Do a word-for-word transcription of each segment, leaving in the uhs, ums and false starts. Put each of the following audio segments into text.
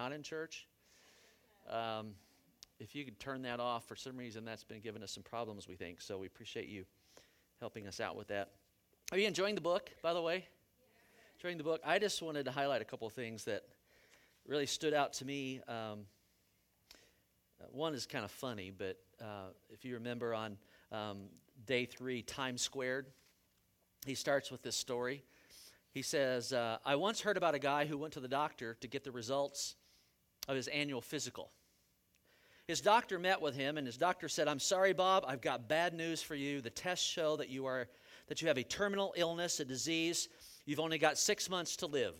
not in church. Um, if you could turn that off, for some reason that's been giving us some problems, we think. So we appreciate you helping us out with that. Are you enjoying the book, by the way? Yeah. Enjoying the book? I just wanted to highlight a couple of things that really stood out to me. Um, one is kind of funny, but uh, if you remember on um, day three, Time Squared, he starts with this story. He says, uh, I once heard about a guy who went to the doctor to get the results of his annual physical. His doctor met with him, and his doctor said, I'm sorry, Bob, I've got bad news for you. The tests show that you are that you have a terminal illness, a disease. You've only got six months to live.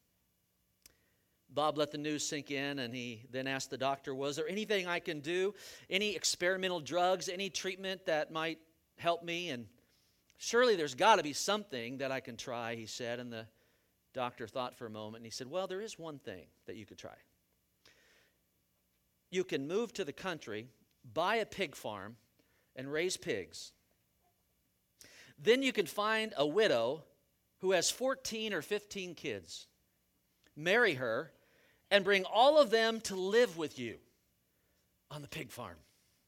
Bob let the news sink in, and he then asked the doctor, was there anything I can do? Any experimental drugs, any treatment that might help me? And surely there's got to be something that I can try, he said. And the doctor thought for a moment, and he said, well, there is one thing that you could try. You can move to the country, buy a pig farm, and raise pigs. Then you can find a widow who has fourteen or fifteen kids, marry her, and bring all of them to live with you on the pig farm.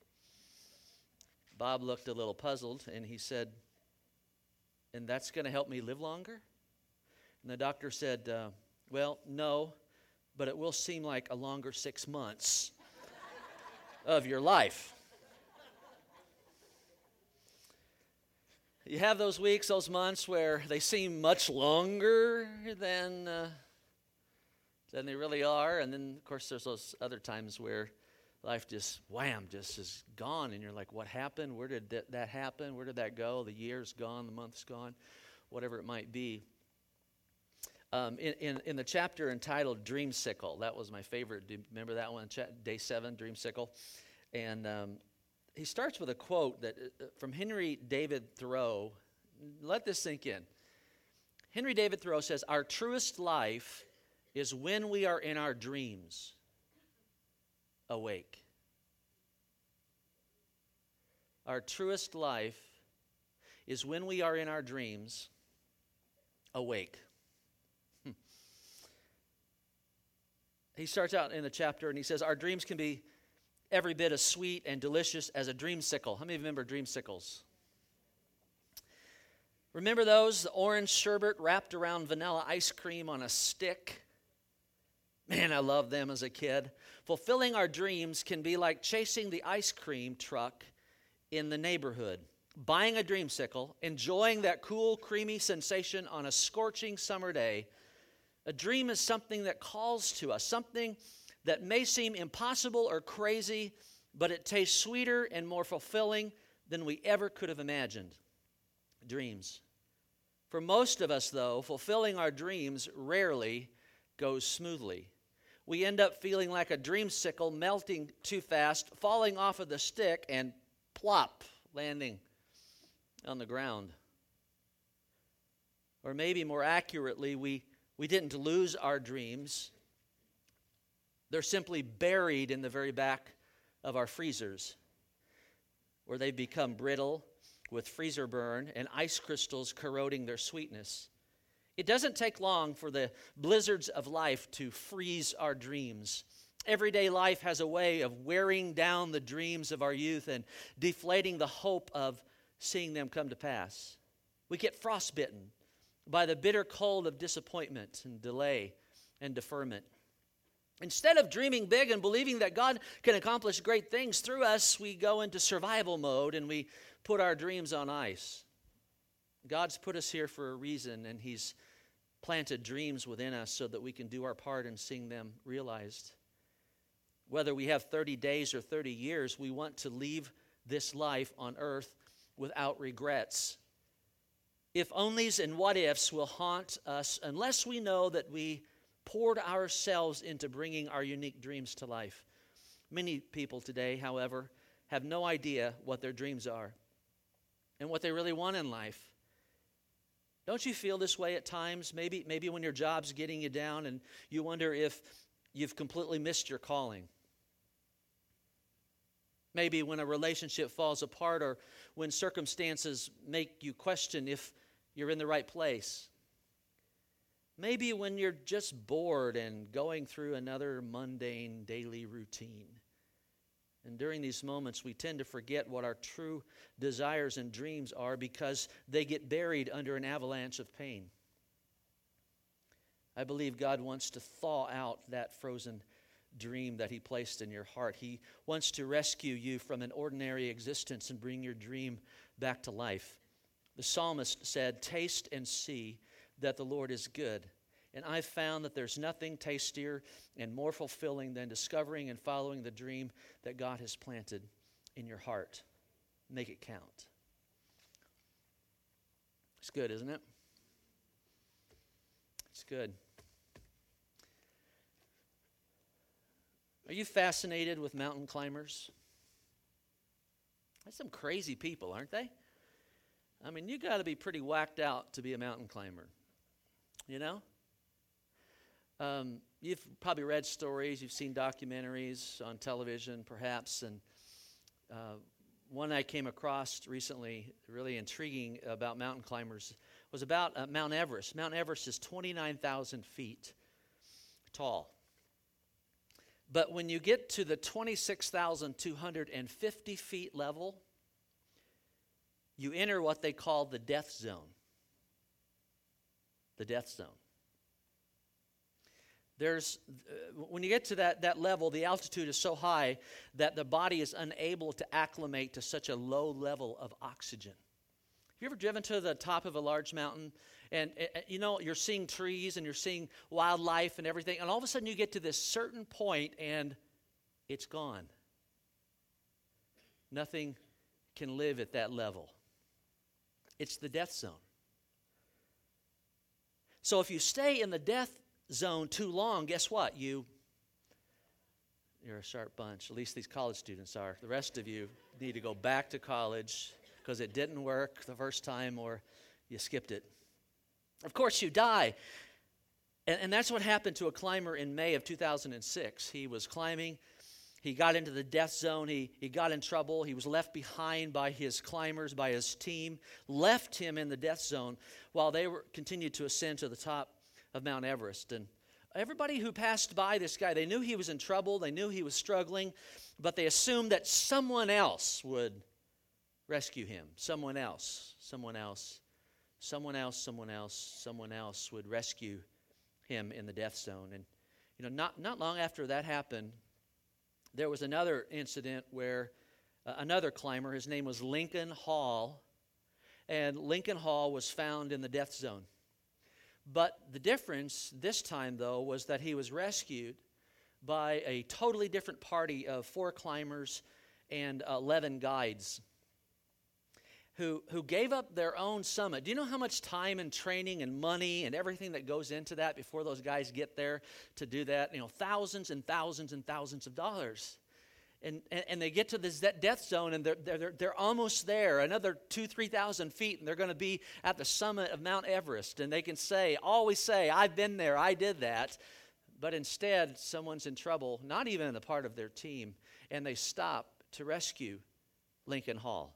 Bob looked a little puzzled, and he said, and that's going to help me live longer? And the doctor said, uh, well, no, but it will seem like a longer six months of your life. You have those weeks, those months where they seem much longer than uh, than they really are. And then, of course, there's those other times where life just, wham, just is gone. And you're like, what happened? Where did that, that happen? Where did that go? The year's gone, the month's gone, whatever it might be. Um, in, in, in the chapter entitled Dreamsicle, that was my favorite. Do you remember that one? Day seven, Dreamsicle. And um, he starts with a quote that uh, from Henry David Thoreau. Let this sink in. Henry David Thoreau says, our truest life is when we are in our dreams, awake. Our truest life is when we are in our dreams, awake. Hmm. He starts out in the chapter and he says, our dreams can be every bit as sweet and delicious as a dreamsicle. How many remember dreamsicles? Remember those? The orange sherbet wrapped around vanilla ice cream on a stick. Man, I loved them as a kid. Fulfilling our dreams can be like chasing the ice cream truck in the neighborhood, buying a dreamsicle, enjoying that cool, creamy sensation on a scorching summer day. A dream is something that calls to us, something that may seem impossible or crazy, but it tastes sweeter and more fulfilling than we ever could have imagined. Dreams. For most of us, though, fulfilling our dreams rarely goes smoothly. We end up feeling like a dreamsicle melting too fast, falling off of the stick, and plop, landing on the ground. Or maybe more accurately, we, we didn't lose our dreams. They're simply buried in the very back of our freezers, where they've become brittle with freezer burn and ice crystals corroding their sweetness. It doesn't take long for the blizzards of life to freeze our dreams. Everyday life has a way of wearing down the dreams of our youth and deflating the hope of seeing them come to pass. We get frostbitten by the bitter cold of disappointment and delay and deferment. Instead of dreaming big and believing that God can accomplish great things through us, we go into survival mode and we put our dreams on ice. God's put us here for a reason, and He's planted dreams within us so that we can do our part in seeing them realized. Whether we have thirty days or thirty years, we want to leave this life on earth without regrets. If onlys and what ifs will haunt us unless we know that we poured ourselves into bringing our unique dreams to life. Many people today, however, have no idea what their dreams are and what they really want in life. Don't you feel this way at times? Maybe, maybe when your job's getting you down and you wonder if you've completely missed your calling. Maybe when a relationship falls apart or when circumstances make you question if you're in the right place. Maybe when you're just bored and going through another mundane daily routine. And during these moments, we tend to forget what our true desires and dreams are because they get buried under an avalanche of pain. I believe God wants to thaw out that frozen dream that He placed in your heart. He wants to rescue you from an ordinary existence and bring your dream back to life. The psalmist said, "Taste and see that the Lord is good." And I've found that there's nothing tastier and more fulfilling than discovering and following the dream that God has planted in your heart. Make it count. It's good, isn't it? It's good. Are you fascinated with mountain climbers? That's some crazy people, aren't they? I mean, you got to be pretty whacked out to be a mountain climber. You know? Um, you've probably read stories, you've seen documentaries on television, perhaps, and uh, one I came across recently, really intriguing about mountain climbers, was about uh, Mount Everest. Mount Everest is twenty-nine thousand feet tall. But when you get to the twenty-six thousand two hundred fifty feet level, you enter what they call the death zone. The death zone. There's, uh, when you get to that, that level, the altitude is so high that the body is unable to acclimate to such a low level of oxygen. Have you ever driven to the top of a large mountain and, uh, you know, you're seeing trees and you're seeing wildlife and everything, and all of a sudden you get to this certain point and it's gone. Nothing can live at that level. It's the death zone. So if you stay in the death zone too long, guess what? You, you're a sharp bunch. At least these college students are. The rest of you need to go back to college because it didn't work the first time or you skipped it. Of course, you die. And, and that's what happened to a climber in May of two thousand six. He was climbing. He got into the death zone. He, he got in trouble. He was left behind by his climbers, by his team, left him in the death zone while they were continued to ascend to the top of Mount Everest. And everybody who passed by this guy, they knew he was in trouble, they knew he was struggling, but they assumed that someone else would rescue him. Someone else, someone else, someone else, someone else, someone else would rescue him in the death zone. And you know, not, not long after that happened, there was another incident where uh, another climber, his name was Lincoln Hall, and Lincoln Hall was found in the death zone. But the difference this time, though, was that he was rescued by a totally different party of four climbers and eleven guides who, who gave up their own summit. Do you know how much time and training and money and everything that goes into that before those guys get there to do that? You know, thousands and thousands and thousands of dollars. And, and, and they get to this death zone, and they're, they're, they're almost there, another two, three thousand feet, and they're going to be at the summit of Mount Everest. And they can say, always say, I've been there, I did that. But instead, someone's in trouble, not even a part of their team, and they stop to rescue Lincoln Hall.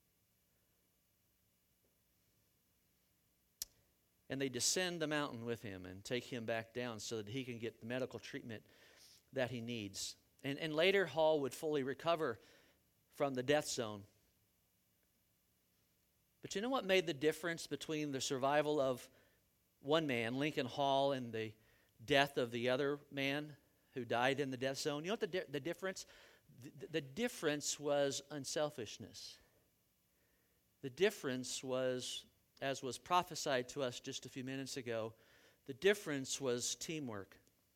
And they descend the mountain with him and take him back down so that he can get the medical treatment that he needs. And, and later, Hall would fully recover from the death zone. But you know what made the difference between the survival of one man, Lincoln Hall, and the death of the other man who died in the death zone? You know what the, di- the difference? The, the difference was unselfishness. The difference was, as was prophesied to us just a few minutes ago, the difference was teamwork.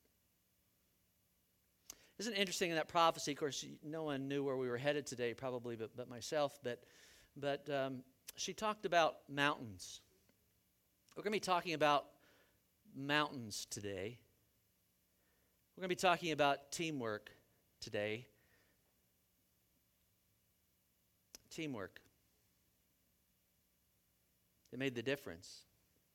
Isn't it interesting in that prophecy? Of course, no one knew where we were headed today, probably, but, but myself. But, but um, she talked about mountains. We're going to be talking about mountains today. We're going to be talking about teamwork today. Teamwork. It made the difference.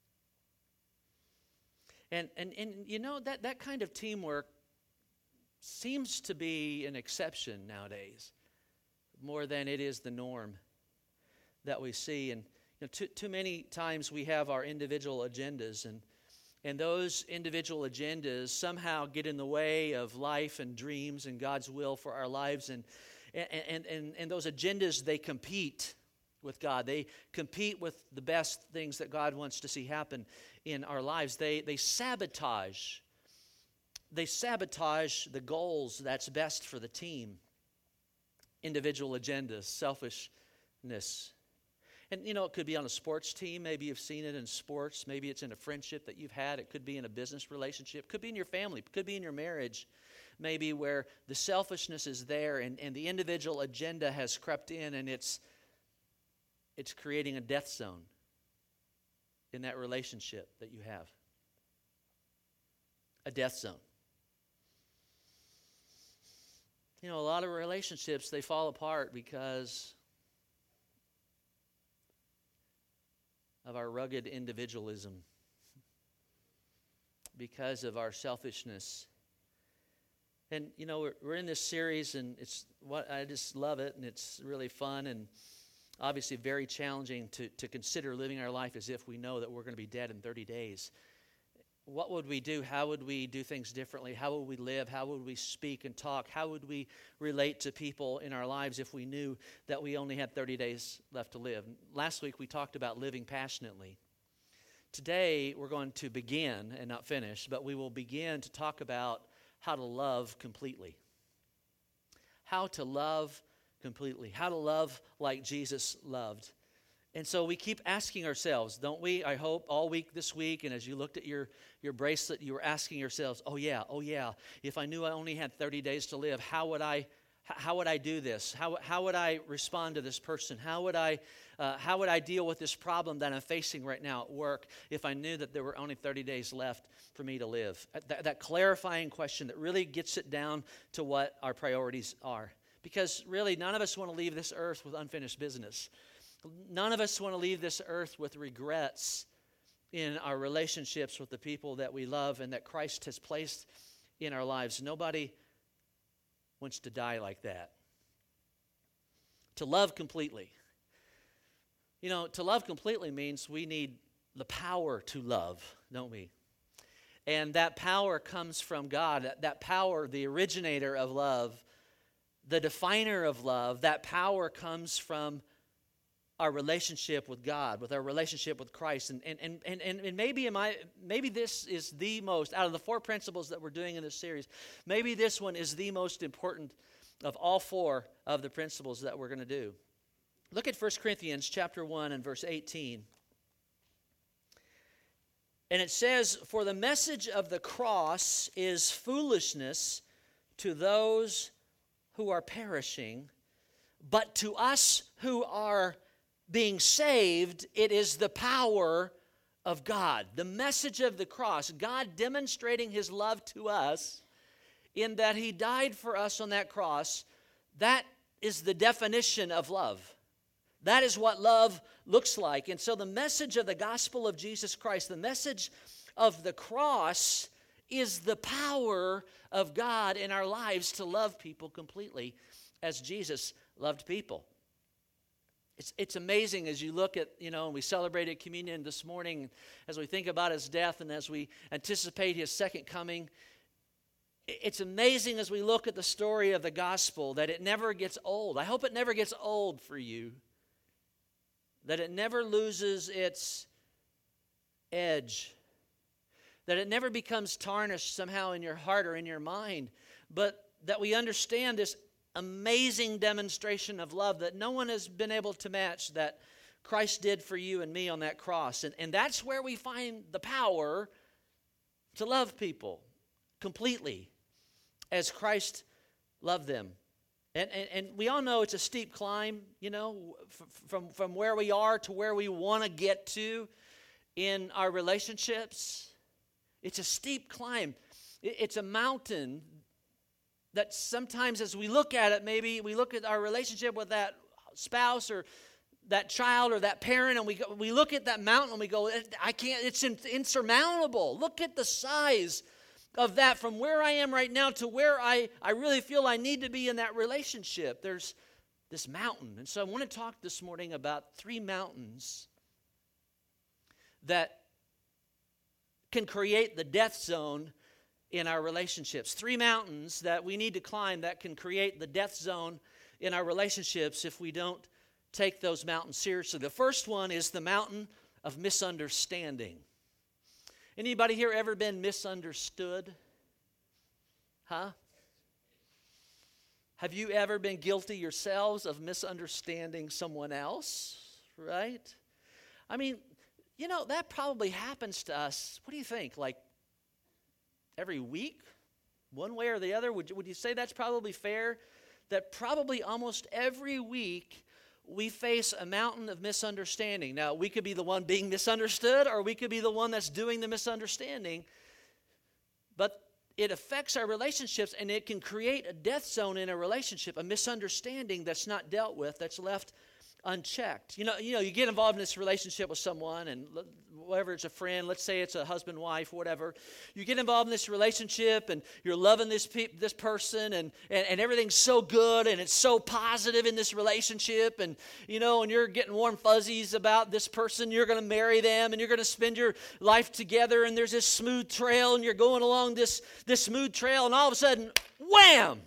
And and and you know, that, that kind of teamwork seems to be an exception nowadays, more than it is the norm that we see. And you know, too, too many times we have our individual agendas, and and those individual agendas somehow get in the way of life and dreams and God's will for our lives. And, and, and, and those agendas, they compete with God. They compete with the best things that God wants to see happen in our lives. They, they sabotage. They sabotage the goals that's best for the team. Individual agendas, selfishness. And, you know, it could be on a sports team. Maybe you've seen it in sports. Maybe it's in a friendship that you've had. It could be in a business relationship. It could be in your family. It could be in your marriage. Maybe where the selfishness is there and, and the individual agenda has crept in, and it's it's creating a death zone in that relationship that you have. A death zone. You know, a lot of relationships, they fall apart because of our rugged individualism, because of our selfishness. And, you know, we're, we're in this series, and it's what I just love it, and it's really fun, and obviously very challenging to, to consider living our life as if we know that we're going to be dead in thirty days. What would we do? How would we do things differently? How would we live? How would we speak and talk? How would we relate to people in our lives if we knew that we only had thirty days left to live? Last week we talked about living passionately. Today we're going to begin, and not finish, but we will begin to talk about how to love completely. How to love completely. How to love like Jesus loved. And so we keep asking ourselves, don't we? I hope all week this week, and as you looked at your, your bracelet, you were asking yourselves, oh yeah, oh yeah, if I knew I only had thirty days to live, how would I how would I do this? How, how would I respond to this person? How would I uh, how would I deal with this problem that I'm facing right now at work if I knew that there were only thirty days left for me to live? That, that clarifying question that really gets it down to what our priorities are. Because really, none of us want to leave this earth with unfinished business. None of us want to leave this earth with regrets in our relationships with the people that we love and that Christ has placed in our lives. Nobody wants to die like that. To love completely. You know, to love completely means we need the power to love, don't we? And that power comes from God. That, that power, the originator of love, the definer of love, that power comes from our relationship with God, with our relationship with Christ. And, and, and, and, and maybe, am I, maybe this is the most, out of the four principles that we're doing in this series, maybe this one is the most important of all four of the principles that we're going to do. Look at First Corinthians chapter one and verse eighteen. And it says, "For the message of the cross is foolishness to those who are perishing, but to us who are being saved, it is the power of God." The message of the cross, God demonstrating His love to us in that He died for us on that cross, that is the definition of love. That is what love looks like. And so the message of the gospel of Jesus Christ, the message of the cross, is the power of God in our lives to love people completely as Jesus loved people. It's, it's amazing as you look at, you know, and we celebrated communion this morning, as we think about His death and as we anticipate His second coming. It's amazing as we look at the story of the gospel that it never gets old. I hope it never gets old for you. That it never loses its edge. That it never becomes tarnished somehow in your heart or in your mind. But that we understand this amazing demonstration of love that no one has been able to match that Christ did for you and me on that cross. And, and that's where we find the power to love people completely as Christ loved them. And, and, and we all know it's a steep climb, you know, f- from, from where we are to where we want to get to in our relationships. It's a steep climb. It, it's a mountain that sometimes as we look at it, maybe we look at our relationship with that spouse or that child or that parent, and we go, we look at that mountain and we go, I can't, it's insurmountable. Look at the size of that from where I am right now to where I, I really feel I need to be in that relationship. There's this mountain. And so I want to talk this morning about three mountains that can create the death zone in our relationships. Three mountains that we need to climb that can create the death zone in our relationships if we don't take those mountains seriously. The first one is the mountain of misunderstanding. Anybody here ever been misunderstood? Huh? Have you ever been guilty yourselves of misunderstanding someone else? Right? I mean, you know, that probably happens to us. What do you think? Like every week? One way or the other? Would you, would you say that's probably fair? That probably almost every week we face a mountain of misunderstanding. Now, we could be the one being misunderstood, or we could be the one that's doing the misunderstanding. But it affects our relationships, and it can create a death zone in a relationship, a misunderstanding that's not dealt with, that's left unchecked. You know, you know, you get involved in this relationship with someone, and whether it's a friend, let's say it's a husband, wife, whatever. You get involved in this relationship, and you're loving this pe- this person, and, and and everything's so good, and it's so positive in this relationship, and you know, and you're getting warm fuzzies about this person. You're going to marry them, and you're going to spend your life together, and there's this smooth trail, and you're going along this this smooth trail, and all of a sudden, wham!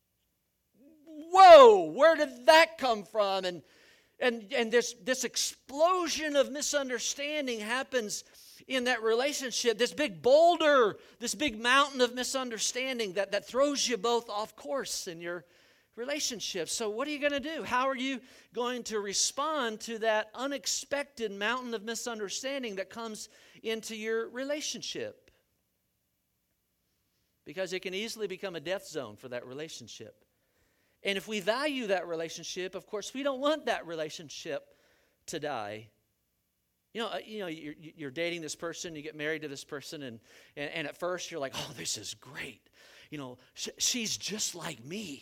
Whoa! Where did that come from? And And and this, this explosion of misunderstanding happens in that relationship, this big boulder, this big mountain of misunderstanding that, that throws you both off course in your relationship. So what are you going to do? How are you going to respond to that unexpected mountain of misunderstanding that comes into your relationship? Because it can easily become a death zone for that relationship. And if we value that relationship, of course, we don't want that relationship to die. You know, you know, you're, you're dating this person, you get married to this person, and, and, and at first you're like, oh, this is great. You know, sh- she's just like me.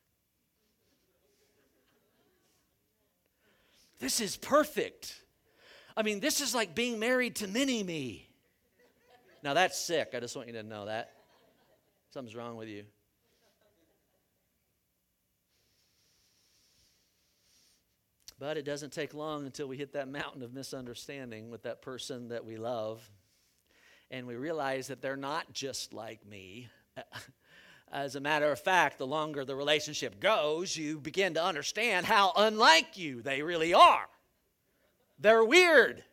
This is perfect. I mean, this is like being married to mini-me. Now, that's sick. I just want you to know that. Something's wrong with you. But it doesn't take long until we hit that mountain of misunderstanding with that person that we love, and we realize that they're not just like me. As a matter of fact, the longer the relationship goes, you begin to understand how unlike you they really are. They're weird.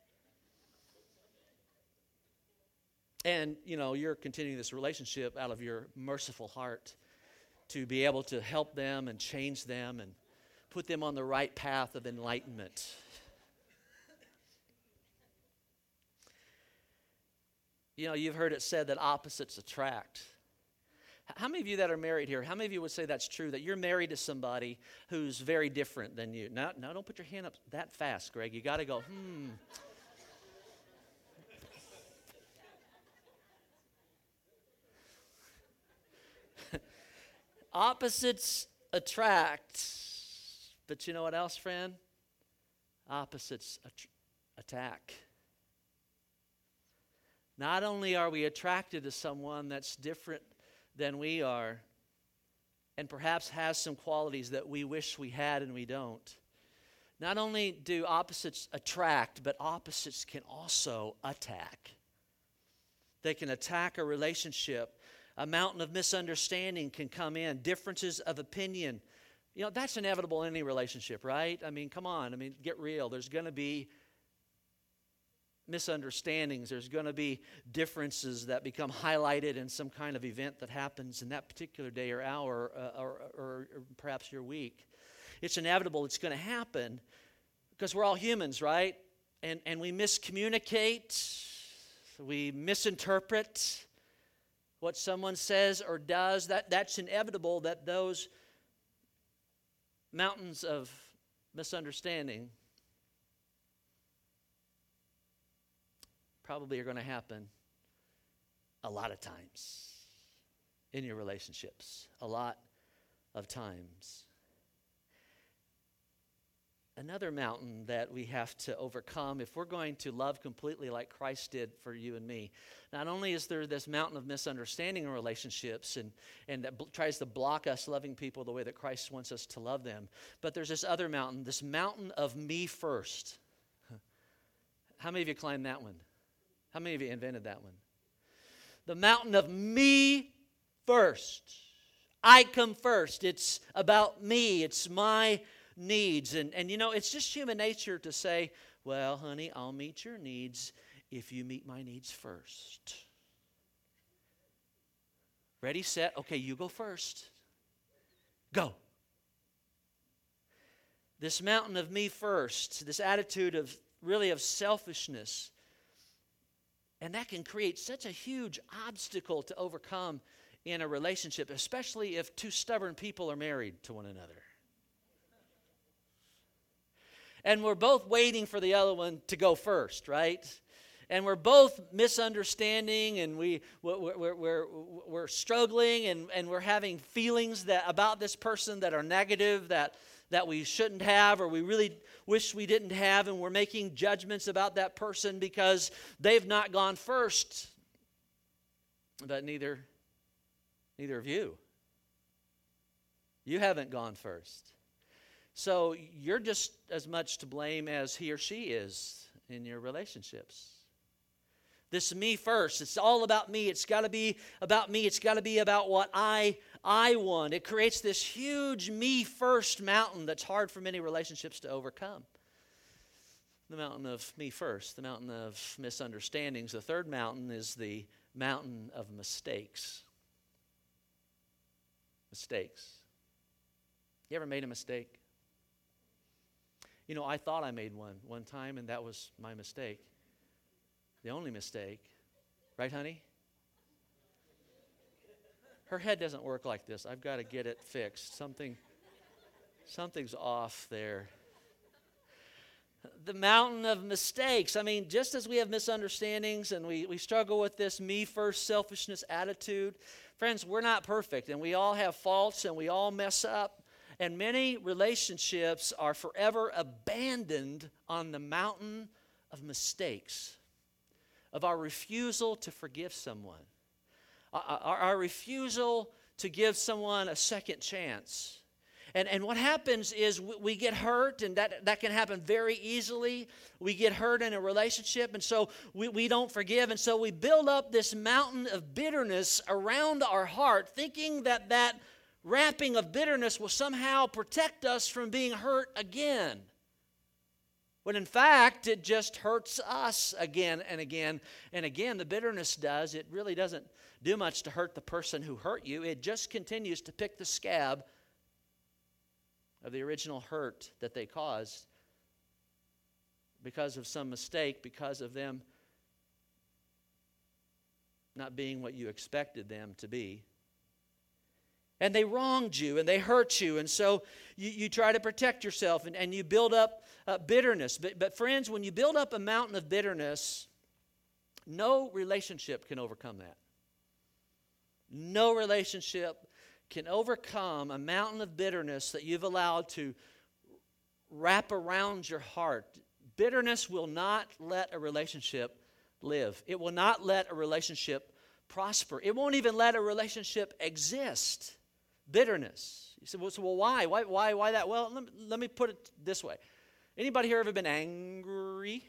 And, you know, you're continuing this relationship out of your merciful heart to be able to help them and change them and put them on the right path of enlightenment. You know, you've heard it said that opposites attract. How many of you that are married here, how many of you would say that's true, that you're married to somebody who's very different than you? No, no, don't put your hand up that fast, Greg. You got to go, hmm. Opposites attract. But you know what else, friend? Opposites at- attack. Not only are we attracted to someone that's different than we are, and perhaps has some qualities that we wish we had and we don't. Not only do opposites attract, but opposites can also attack. They can attack a relationship. A mountain of misunderstanding can come in. Differences of opinion. You know, that's inevitable in any relationship, right? I mean, come on. I mean, get real. There's going to be misunderstandings. There's going to be differences that become highlighted in some kind of event that happens in that particular day or hour uh, or, or, or perhaps your week. It's inevitable. It's going to happen because we're all humans, right? And, and we miscommunicate. We misinterpret what someone says or does. That, that's inevitable that those mountains of misunderstanding probably are going to happen a lot of times in your relationships, a lot of times. Another mountain that we have to overcome if we're going to love completely like Christ did for you and me. Not only is there this mountain of misunderstanding in relationships and, and that bl- tries to block us loving people the way that Christ wants us to love them, but there's this other mountain, this mountain of me first. How many of you climbed that one? How many of you invented that one? The mountain of me first. I come first. It's about me. It's my needs. And, and you know, it's just human nature to say, well, honey, I'll meet your needs if you meet my needs first. Ready, set, okay, you go first. Go. This mountain of me first, this attitude of really of selfishness, and that can create such a huge obstacle to overcome in a relationship, especially if two stubborn people are married to one another. And we're both waiting for the other one to go first, right? And we're both misunderstanding, and we, we're, we're, we're, we're struggling, and, and we're having feelings that about this person that are negative, that, that we shouldn't have, or we really wish we didn't have, and we're making judgments about that person because they've not gone first. But neither, neither of you. You haven't gone first. So you're just as much to blame as he or she is in your relationships. This me first. It's all about me. It's got to be about me. It's got to be about what I I want. It creates this huge me first mountain that's hard for many relationships to overcome. The mountain of me first, the mountain of misunderstandings. The third mountain is the mountain of mistakes. Mistakes. You ever made a mistake? You know, I thought I made one one time, and that was my mistake. The only mistake. Right, honey? Her head doesn't work like this. I've got to get it fixed. Something, something's off there. The mountain of mistakes. I mean, just as we have misunderstandings and we, we struggle with this me first selfishness attitude, friends, we're not perfect, and we all have faults, and we all mess up. And many relationships are forever abandoned on the mountain of mistakes, of our refusal to forgive someone, our, our refusal to give someone a second chance. And, and what happens is we, we get hurt, and that, that can happen very easily. We get hurt in a relationship, and so we, we don't forgive. And so we build up this mountain of bitterness around our heart, thinking that that wrapping of bitterness will somehow protect us from being hurt again. When in fact, it just hurts us again and again and again. The bitterness does. It really doesn't do much to hurt the person who hurt you. It just continues to pick the scab of the original hurt that they caused because of some mistake, because of them not being what you expected them to be. And they wronged you, and they hurt you, and so you, you try to protect yourself, and, and you build up uh, bitterness. But, but friends, when you build up a mountain of bitterness, no relationship can overcome that. No relationship can overcome a mountain of bitterness that you've allowed to wrap around your heart. Bitterness will not let a relationship live. It will not let a relationship prosper. It won't even let a relationship exist. Bitterness. You say, well, so, well why? why? Why why that? Well, let me, let me put it this way. Anybody here ever been angry?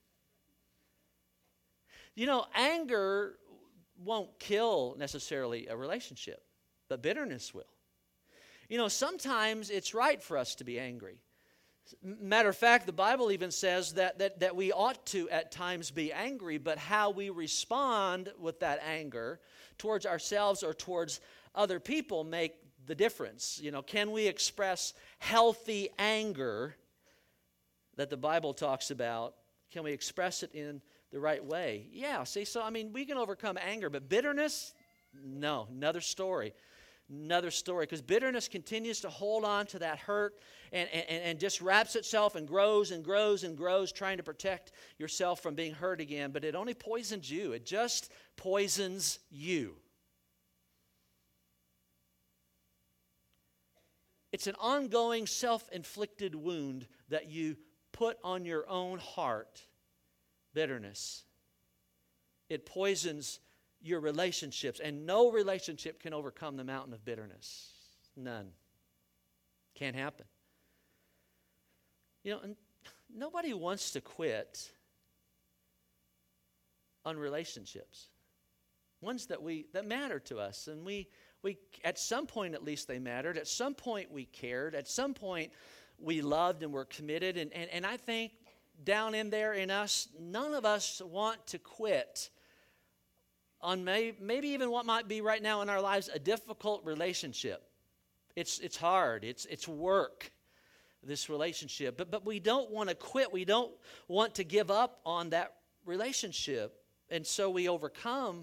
You know, anger won't kill necessarily a relationship, but bitterness will. You know, sometimes it's right for us to be angry. Matter of fact, the Bible even says that, that, that we ought to at times be angry, but how we respond with that anger towards ourselves or towards other people make the difference. You know, can we express healthy anger that the Bible talks about? Can we express it in the right way? Yeah, see, so I mean, we can overcome anger, but bitterness, no, another story. Another story, because bitterness continues to hold on to that hurt and, and, and just wraps itself and grows and grows and grows, trying to protect yourself from being hurt again. But it only poisons you. It just poisons you. It's an ongoing self-inflicted wound that you put on your own heart. Bitterness. It poisons your relationships, and no relationship can overcome the mountain of bitterness. None. Can't happen. You know, nobody wants to quit on relationships, ones that we that matter to us, and we we at some point at least they mattered. At some point we cared. At some point we loved and were committed. And and, and I think down in there in us, none of us want to quit on may, maybe even what might be right now in our lives a difficult relationship. It's it's hard. It's it's work, this relationship. But but we don't want to quit. We don't want to give up on that relationship. And so we overcome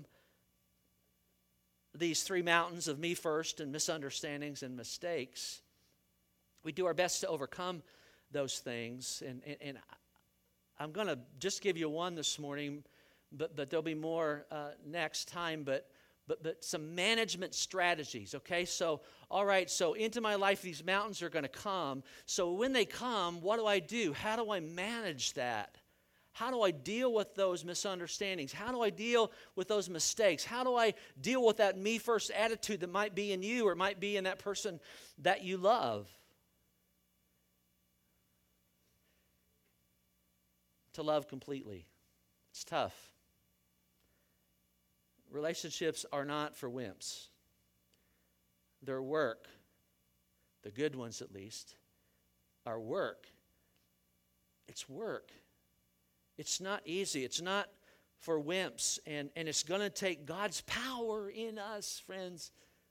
these three mountains of me first and misunderstandings and mistakes. We do our best to overcome those things. And, and, and I'm going to just give you one this morning, but, but there'll be more uh, next time. But, but, but some management strategies, okay? So, all right, so into my life, these mountains are going to come. So when they come, what do I do? How do I manage that? How do I deal with those misunderstandings? How do I deal with those mistakes? How do I deal with that me-first attitude that might be in you or might be in that person that you love? To love completely. It's tough. Relationships are not for wimps. They're work. The good ones, at least, are work. It's work. It's not easy. It's not for wimps. And, and it's going to take God's power in us, friends,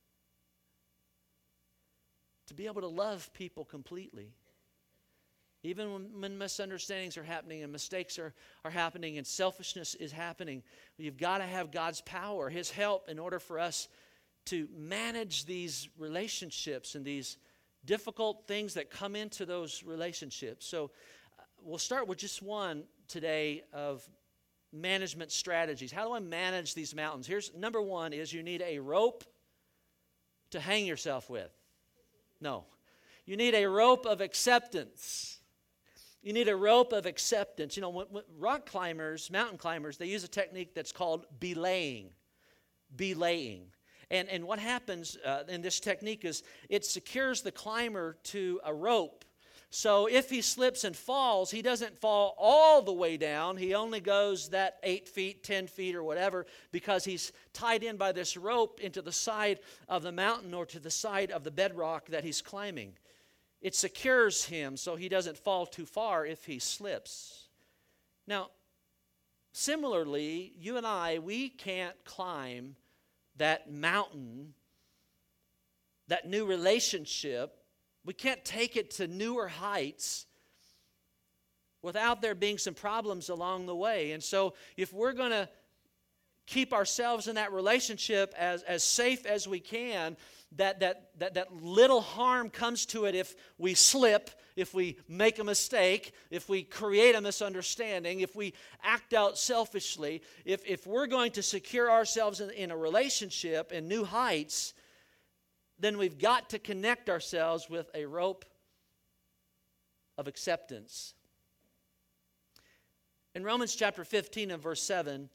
to be able to love people completely. Even when, when misunderstandings are happening and mistakes are, are happening and selfishness is happening, you've got to have God's power, His help, in order for us to manage these relationships and these difficult things that come into those relationships. So uh, we'll start with just one today of management strategies. How do I manage these mountains? Here's number one is you need a rope to hang yourself with. No. You need a rope of acceptance. You need a rope of acceptance. You know, when, when rock climbers, mountain climbers, they use a technique that's called belaying. Belaying. And, and what happens uh, in this technique is it secures the climber to a rope. So if he slips and falls, he doesn't fall all the way down. He only goes that eight feet, ten feet, or whatever, because he's tied in by this rope into the side of the mountain or to the side of the bedrock that he's climbing. It secures him so he doesn't fall too far if he slips. Now, similarly, you and I, we can't climb that mountain, that new relationship. We can't take it to newer heights without there being some problems along the way. And so if we're going to keep ourselves in that relationship as, as safe as we can, that, that, that, that little harm comes to it if we slip, if we make a mistake, if we create a misunderstanding, if we act out selfishly, if, if we're going to secure ourselves in, in a relationship in new heights, then we've got to connect ourselves with a rope of acceptance. In Romans chapter fifteen and verse seven,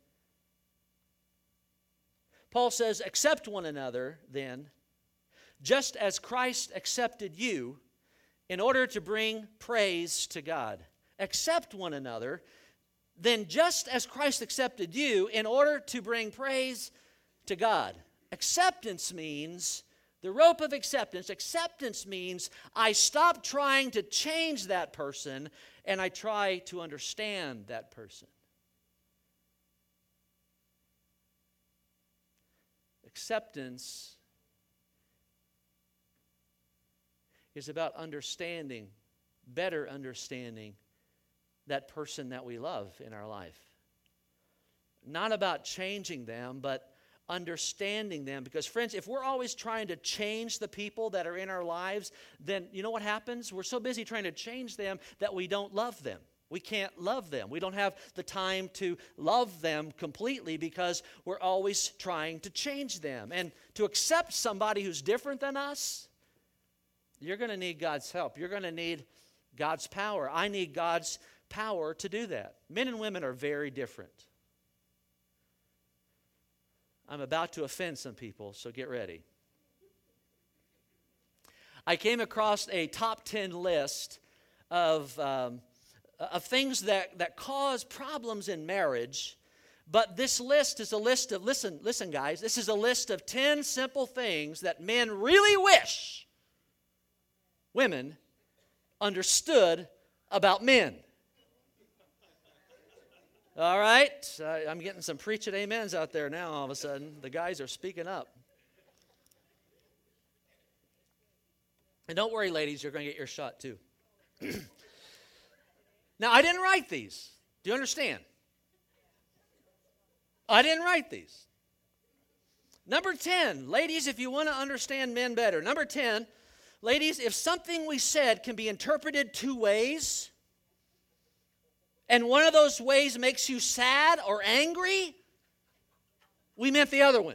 Paul says, "Accept one another, then, just as Christ accepted you, in order to bring praise to God." Accept one another, then, just as Christ accepted you, in order to bring praise to God. Acceptance means... The rope of acceptance, acceptance means I stop trying to change that person and I try to understand that person. Acceptance is about understanding, better understanding that person that we love in our life. Not about changing them, but understanding them. Because, friends, if we're always trying to change the people that are in our lives, then you know what happens? We're so busy trying to change them that we don't love them. We can't love them. We don't have the time to love them completely because we're always trying to change them. And to accept somebody who's different than us, you're going to need God's help. You're going to need God's power. I need God's power to do that. Men and women are very different. I'm about to offend some people, so get ready. I came across a top ten list of, um, of things that, that cause problems in marriage, But this list is a list of, listen, listen guys, this is a list of ten simple things that men really wish women understood about men. All right? Uh, I'm getting some preaching amens out there now all of a sudden. The guys are speaking up. And don't worry, ladies, you're going to get your shot too. Now, I didn't write these. Do you understand? I didn't write these. Number ten, ladies, if you want to understand men better. Number ten, ladies, if something we said can be interpreted two ways, and one of those ways makes you sad or angry, we meant the other one.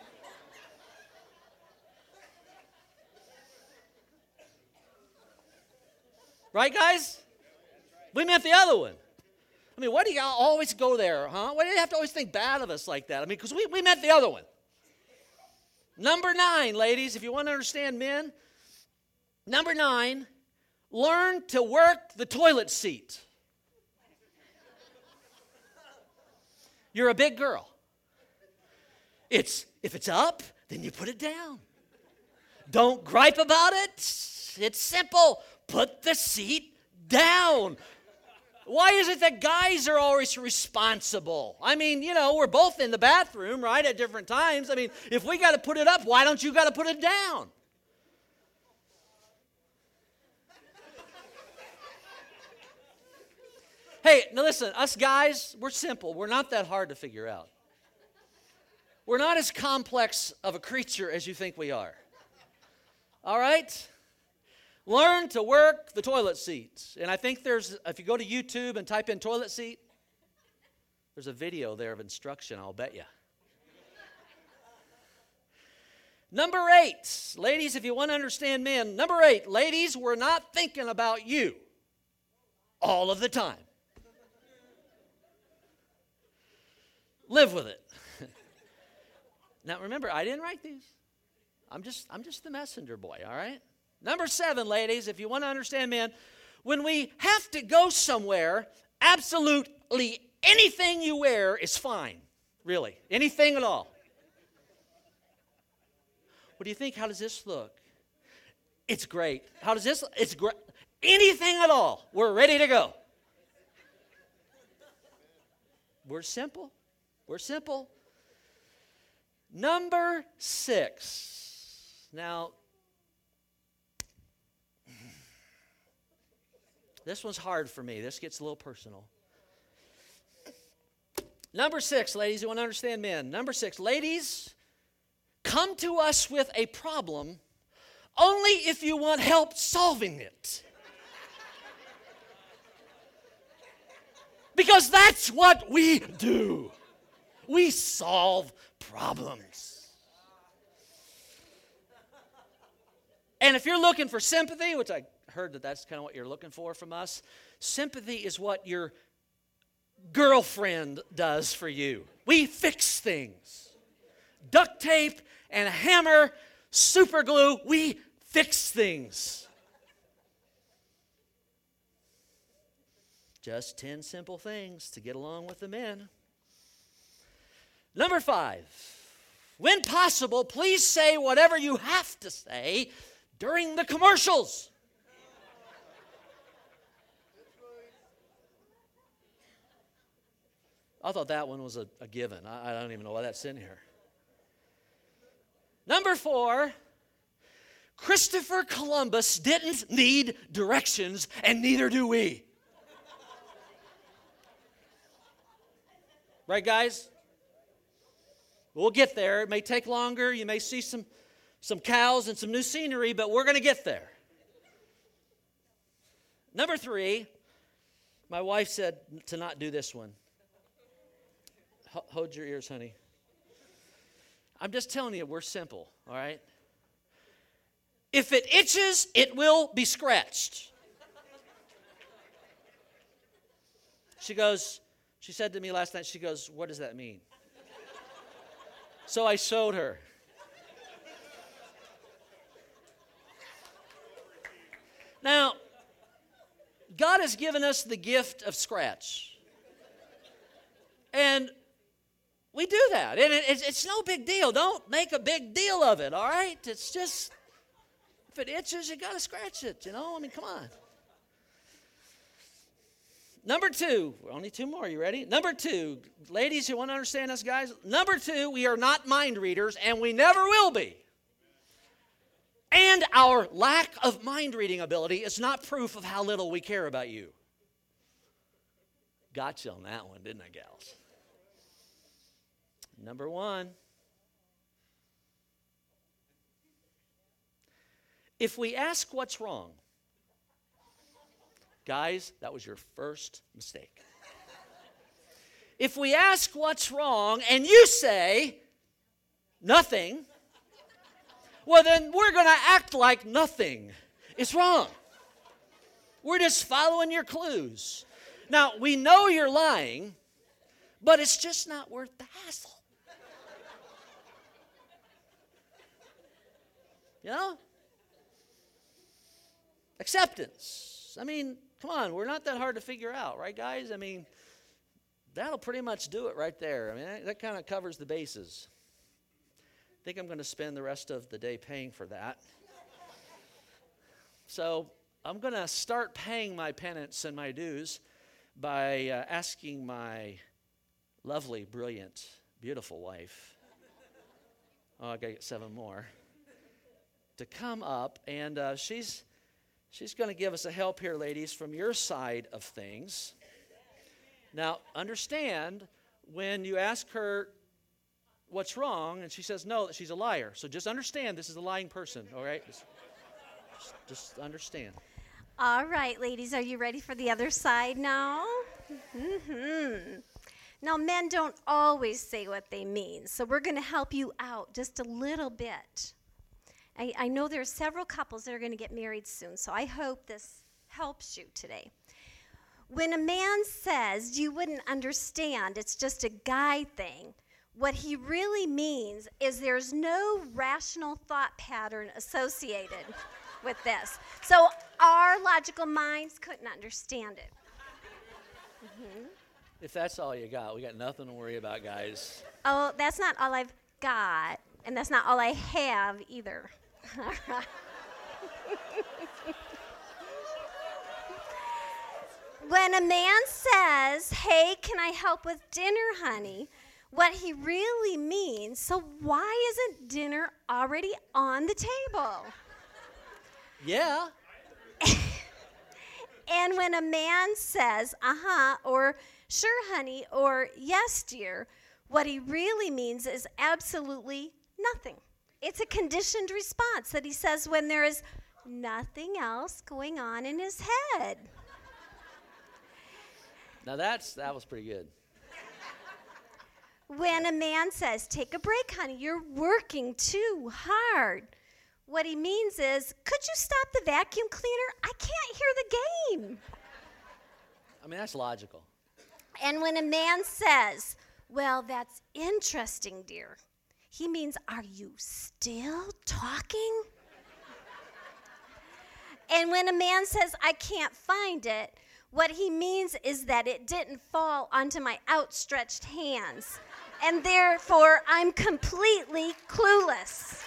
Right, guys? We meant the other one. I mean, why do you always go there, huh? Why do you have to always think bad of us like that? I mean, because we, we meant the other one. Number nine, ladies, if you want to understand men, number nine, learn to work the toilet seat. You're a big girl. It's, if it's up, then you put it down. Don't gripe about it. It's simple. Put the seat down. Why is it that guys are always responsible? I mean, you know, we're both in the bathroom, right, at different times. I mean, if we got to put it up, why don't you got to put it down? Hey, now listen, us guys, we're simple. We're not that hard to figure out. We're not as complex of a creature as you think we are. All right? Learn to work the toilet seat. And I think there's, if you go to YouTube and type in toilet seat, there's a video there of instruction, I'll bet you. Number eight, ladies, if you want to understand men, number eight, ladies, we're not thinking about you all of the time. Live with it. Now remember, I didn't write these. I'm just, I'm just the messenger boy, all right? Number seven, ladies, if you want to understand men, when we have to go somewhere, absolutely anything you wear is fine. Really, anything at all. What do you think? How does this look? It's great. How does this look? It's great. Anything at all. We're ready to go. We're simple. We're simple. Number six. Now, this one's hard for me. This gets a little personal. Number six, ladies, you want to understand men. Number six, ladies, come to us with a problem only if you want help solving it. Because that's what we do. We solve problems. And if you're looking for sympathy, which I heard that that's kind of what you're looking for from us, sympathy is what your girlfriend does for you. We fix things. Duct tape and a hammer, super glue, we fix things. Just ten simple things to get along with the men. Number five, when possible, please say whatever you have to say during the commercials. I thought that one was a, a given. I, I don't even know why that's in here. Number four, Christopher Columbus didn't need directions, and neither do we. Right, guys? We'll get there. It may take longer. You may see some, some cows and some new scenery, but we're going to get there. Number three, my wife said to not do this one. H- hold your ears, honey. I'm just telling you, we're simple, all right? If it itches, it will be scratched. She goes, she said to me last night, she goes, what does that mean? So I showed her. Now, God has given us the gift of scratch. And we do that. And it, it's, it's no big deal. Don't make a big deal of it, all right? It's just, if it itches, you got to scratch it, you know? I mean, come on. Number two, only two more, you ready? Number two, ladies, you want to understand us, guys? Number two, we are not mind readers, and we never will be. And our lack of mind reading ability is not proof of how little we care about you. Got you on that one, didn't I, gals? Number one, if we ask what's wrong, guys, that was your first mistake. If we ask what's wrong and you say nothing, well, then we're going to act like nothing is wrong. We're just following your clues. Now, we know you're lying, but it's just not worth the hassle. You know? Acceptance. I mean, come on, we're not that hard to figure out, right, guys? I mean, that'll pretty much do it right there. I mean, that, that kind of covers the bases. I think I'm going to spend the rest of the day paying for that. So I'm going to start paying my penance and my dues by uh, asking my lovely, brilliant, beautiful wife, oh, I got to get seven more, to come up, and uh, she's she's going to give us a help here, ladies, from your side of things. Now, understand, when you ask her what's wrong, and she says no, that she's a liar. So just understand this is a lying person, all right? Just, just, just understand. All right, ladies, are you ready for the other side now? Mm-hmm. Now, men don't always say what they mean, so we're going to help you out just a little bit. I, I know there are several couples that are going to get married soon, so I hope this helps you today. When a man says you wouldn't understand, it's just a guy thing, what he really means is there's no rational thought pattern associated with this. So our logical minds couldn't understand it. Mm-hmm. If that's all you got, we got nothing to worry about, guys. Oh, that's not all I've got, and that's not all I have either. When a man says, hey, can I help with dinner, honey, what he really means, so why isn't dinner already on the table? Yeah. And when a man says, uh-huh, or sure, honey, or yes, dear, what he really means is absolutely nothing. It's a conditioned response that he says when there is nothing else going on in his head. Now that's that was pretty good. When a man says, take a break, honey, you're working too hard, what he means is, could you stop the vacuum cleaner? I can't hear the game. I mean, that's logical. And when a man says, well, that's interesting, dear, he means, are you still talking? And when a man says, I can't find it, what he means is that it didn't fall onto my outstretched hands. And therefore, I'm completely clueless.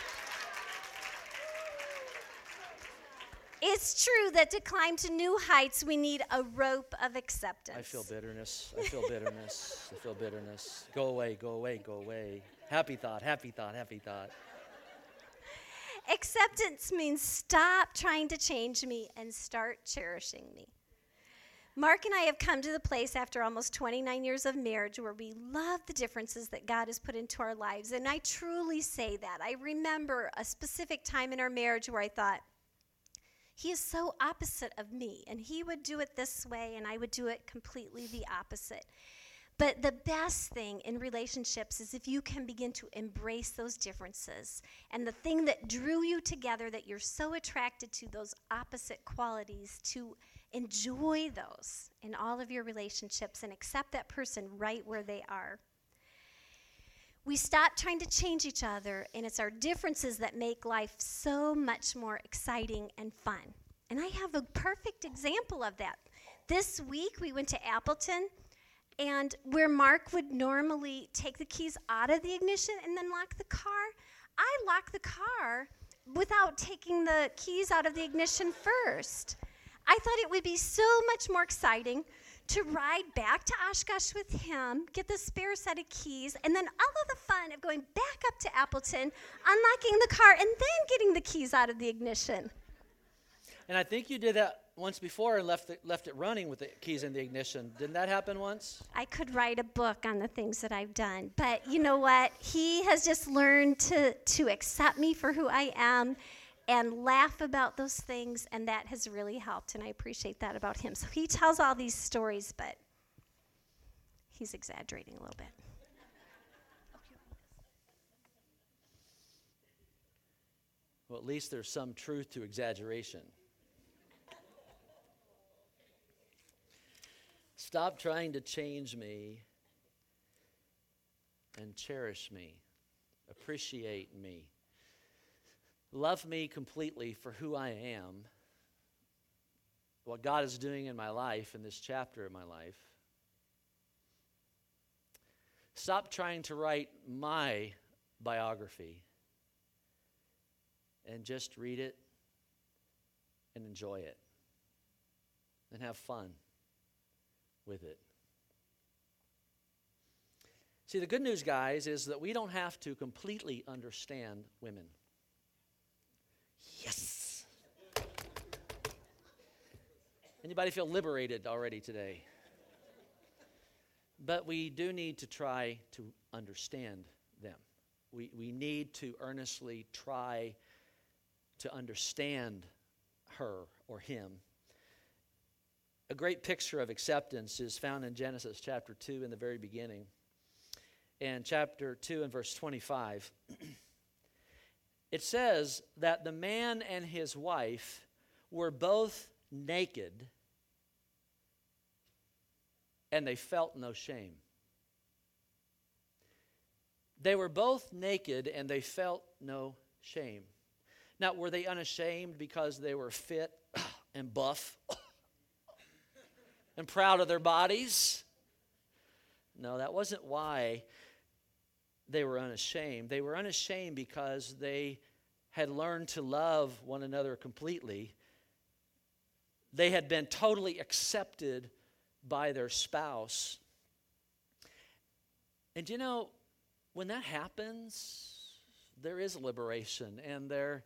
It's true that to climb to new heights, we need a rope of acceptance. I feel bitterness. I feel bitterness. I feel bitterness. Go away, go away, go away. Happy thought, happy thought, happy thought. Acceptance means stop trying to change me and start cherishing me. Mark and I have come to the place after almost twenty-nine years of marriage where we love the differences that God has put into our lives. And I truly say that. I remember a specific time in our marriage where I thought, he is so opposite of me, and he would do it this way, and I would do it completely the opposite. But the best thing in relationships is if you can begin to embrace those differences. And the thing that drew you together, that you're so attracted to, those opposite qualities, to enjoy those in all of your relationships and accept that person right where they are. We stop trying to change each other, and it's our differences that make life so much more exciting and fun. And I have a perfect example of that. This week, we went to Appleton, And where Mark would normally take the keys out of the ignition and then lock the car, I lock the car without taking the keys out of the ignition first. I thought it would be so much more exciting to ride back to Oshkosh with him, get the spare set of keys, and then all of the fun of going back up to Appleton, unlocking the car, and then getting the keys out of the ignition. And I think you did that once before and left, the, left it running with the keys in the ignition. Didn't that happen once? I could write a book on the things that I've done. But you know what? He has just learned to, to accept me for who I am and laugh about those things, and that has really helped, and I appreciate that about him. So he tells all these stories, but he's exaggerating a little bit. Well, at least there's some truth to exaggeration. Stop trying to change me and cherish me, appreciate me. Love me completely for who I am, what God is doing in my life, in this chapter of my life. Stop trying to write my biography and just read it and enjoy it and have fun with it. See, the good news, guys, is that we don't have to completely understand women. Yes! Anybody feel liberated already today? But we do need to try to understand them. We, we need to earnestly try to understand her or him. A great picture of acceptance is found in Genesis chapter two in the very beginning. And chapter two and verse twenty-five. It says that the man and his wife were both naked and they felt no shame. They were both naked and they felt no shame. Now, were they unashamed because they were fit and buff and proud of their bodies? No, that wasn't why they were unashamed. They were unashamed because they had learned to love one another completely. They had been totally accepted by their spouse. And you know, when that happens, there is liberation, and there,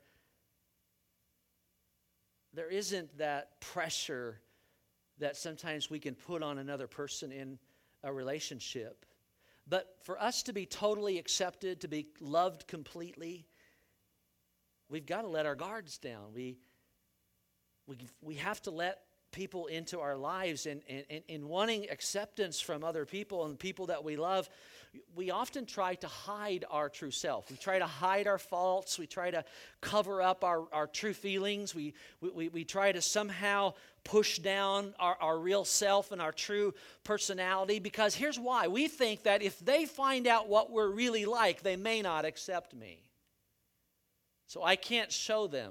there isn't that pressure that sometimes we can put on another person in a relationship. But for us to be totally accepted, to be loved completely, we've got to let our guards down. We, we, we have to let people into our lives, and in wanting acceptance from other people and people that we love, we often try to hide our true self. We try to hide our faults. We try to cover up our, our true feelings. We, we, we try to somehow push down our, our real self and our true personality, because here's why. We think that if they find out what we're really like, they may not accept me. So I can't show them.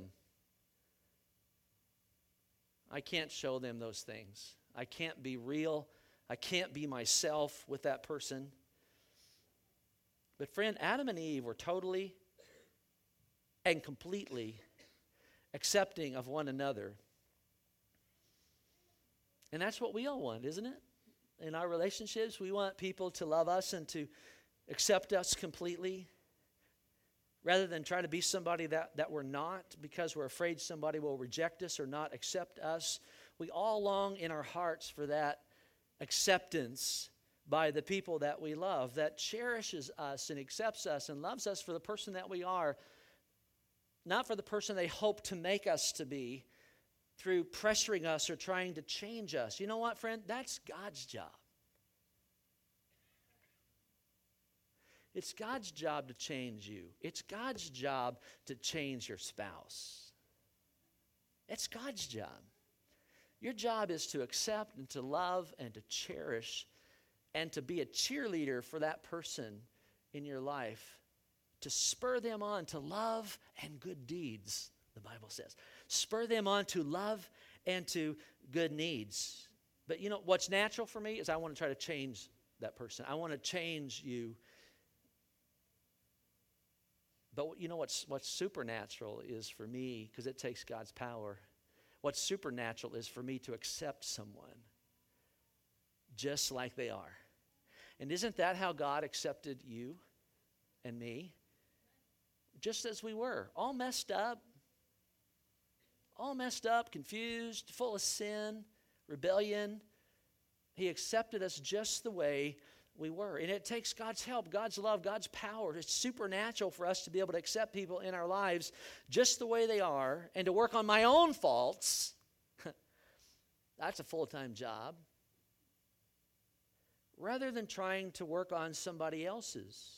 I can't show them those things. I can't be real. I can't be myself with that person. But friend, Adam and Eve were totally and completely accepting of one another. And that's what we all want, isn't it? In our relationships, we want people to love us and to accept us completely, rather than try to be somebody that, that we're not because we're afraid somebody will reject us or not accept us. We all long in our hearts for that acceptance by the people that we love, that cherishes us and accepts us and loves us for the person that we are, not for the person they hope to make us to be through pressuring us or trying to change us. You know what, friend? That's God's job. It's God's job to change you. It's God's job to change your spouse. It's God's job. Your job is to accept and to love and to cherish and to be a cheerleader for that person in your life, to spur them on to love and good deeds, the Bible says. Spur them on to love and to good needs. But you know, what's natural for me is I want to try to change that person. I want to change you. But you know what's what's supernatural is for me, because it takes God's power. What's supernatural is for me to accept someone just like they are. And isn't that how God accepted you and me? Just as we were, all messed up, all messed up, confused, full of sin, rebellion. He accepted us just the way we were. And it takes God's help, God's love, God's power. It's supernatural for us to be able to accept people in our lives just the way they are and to work on my own faults. That's a full-time job. Rather than trying to work on somebody else's.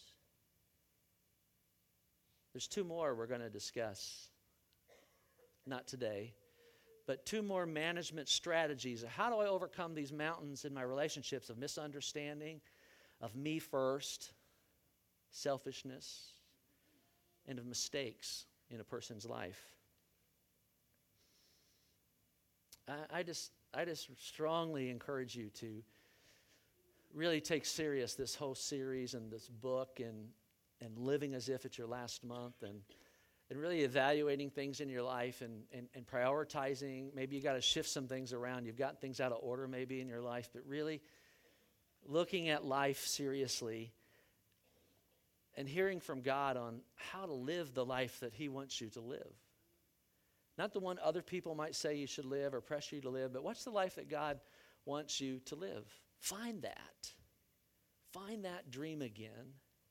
There's two more we're going to discuss. Not today. But two more management strategies. How do I overcome these mountains in my relationships of misunderstanding, of me first, selfishness, and of mistakes in a person's life? I, I just I just strongly encourage you to really take serious this whole series and this book and and living as if it's your last month and and really evaluating things in your life and, and, and prioritizing. Maybe you got to shift some things around. You've gotten things out of order maybe in your life, but really looking at life seriously and hearing from God on how to live the life that he wants you to live. Not the one other people might say you should live or pressure you to live, but what's the life that God wants you to live? Find that. Find that dream again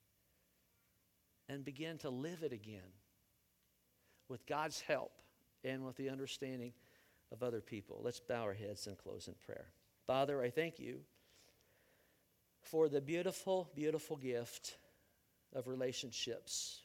and begin to live it again with God's help and with the understanding of other people. Let's bow our heads and close in prayer. Father, I thank you for the beautiful, beautiful gift of relationships,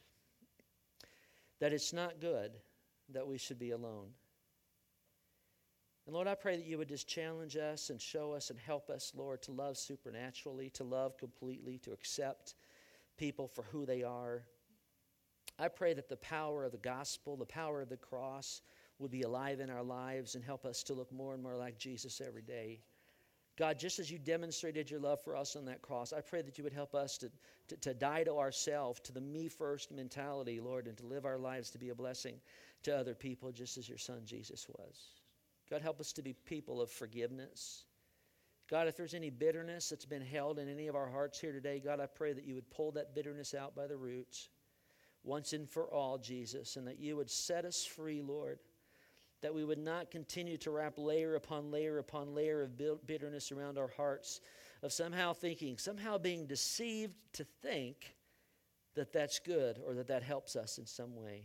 that it's not good that we should be alone. And Lord, I pray that you would just challenge us and show us and help us, Lord, to love supernaturally, to love completely, to accept people for who they are. I pray that the power of the gospel, the power of the cross would be alive in our lives and help us to look more and more like Jesus every day. God, just as you demonstrated your love for us on that cross, I pray that you would help us to, to, to die to ourselves, to the me-first mentality, Lord, and to live our lives to be a blessing to other people just as your son Jesus was. God, help us to be people of forgiveness. God, if there's any bitterness that's been held in any of our hearts here today, God, I pray that you would pull that bitterness out by the roots once and for all, Jesus, and that you would set us free, Lord, that we would not continue to wrap layer upon layer upon layer of bitterness around our hearts, of somehow thinking, somehow being deceived to think that that's good or that that helps us in some way.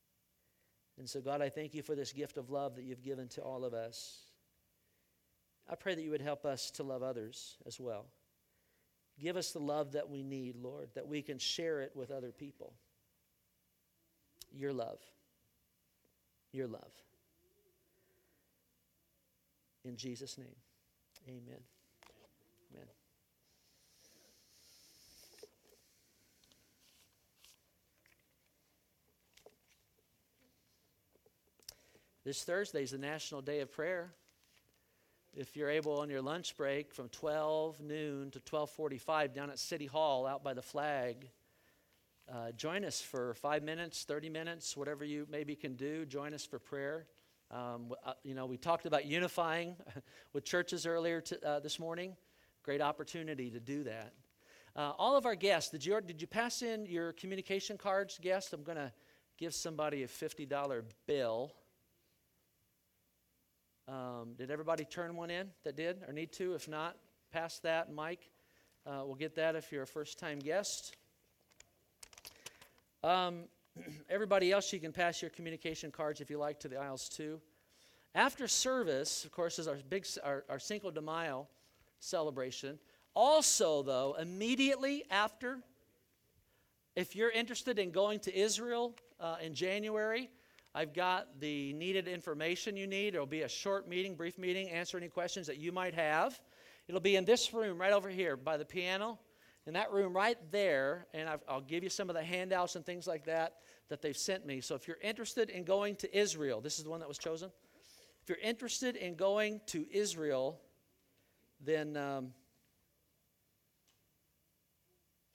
And so, God, I thank you for this gift of love that you've given to all of us. I pray that you would help us to love others as well. Give us the love that we need, Lord, that we can share it with other people. Your love. Your love. In Jesus' name, amen. Amen. This Thursday is the National Day of Prayer. If you're able on your lunch break from twelve noon to twelve forty-five down at City Hall out by the flag, uh, join us for five minutes, thirty minutes, whatever you maybe can do. Join us for prayer. Um, uh, you know, we talked about unifying with churches earlier to, uh, this morning. Great opportunity to do that. Uh, all of our guests, did you did you pass in your communication cards, guests? I'm going to give somebody a fifty dollar bill. Um, did everybody turn one in that did or need to? If not, pass that, Mike. Uh, we'll get that if you're a first-time guest. Um, everybody else, you can pass your communication cards if you like to the aisles too. After service, of course, is our big our, our Cinco de Mayo celebration. Also, though, immediately after, if you're interested in going to Israel uh, in January, I've got the needed information you need. It'll be a short meeting, brief meeting, answer any questions that you might have. It'll be in this room right over here by the piano, in that room right there, and I've, I'll give you some of the handouts and things like that that they've sent me. So if you're interested in going to Israel, this is the one that was chosen. If you're interested in going to Israel, then um,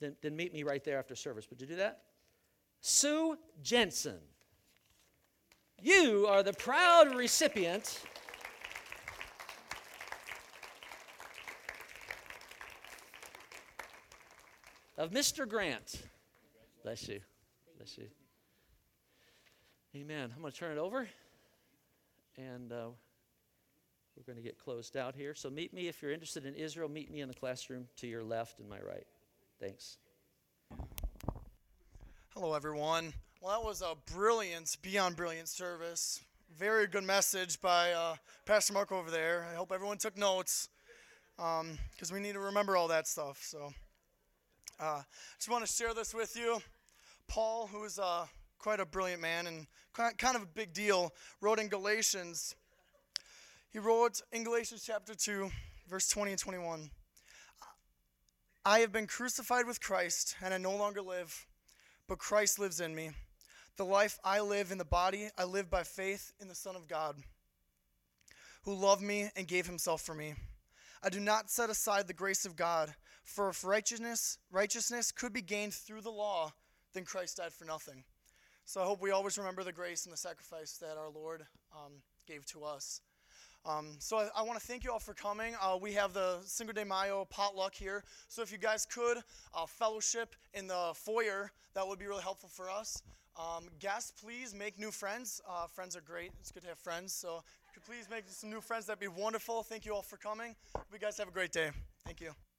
then, then meet me right there after service. Would you do that? Sue Jensen. You are the proud recipient of Mister Grant. Bless you. Bless you. Amen. I'm going to turn it over, and uh, we're going to get closed out here. So meet me, if you're interested in Israel, meet me in the classroom to your left and my right. Thanks. Hello, everyone. Well, that was a brilliant, beyond brilliant service. Very good message by uh, Pastor Mark over there. I hope everyone took notes, because um, we need to remember all that stuff. So I uh, just want to share this with you. Paul, who is uh, quite a brilliant man and kind of a big deal, wrote in Galatians. He wrote in Galatians chapter two, verse twenty and twenty-one. I have been crucified with Christ, and I no longer live, but Christ lives in me. The life I live in the body, I live by faith in the Son of God, who loved me and gave himself for me. I do not set aside the grace of God, for if righteousness, righteousness could be gained through the law, then Christ died for nothing. So I hope we always remember the grace and the sacrifice that our Lord um, gave to us. Um, so I, I want to thank you all for coming. Uh, we have the Cinco de Mayo potluck here. So if you guys could uh, fellowship in the foyer, that would be really helpful for us. Um, guests, please make new friends. Uh, friends are great. It's good to have friends. So if you could please make some new friends, that'd be wonderful. Thank you all for coming. Hope you guys have a great day. Thank you.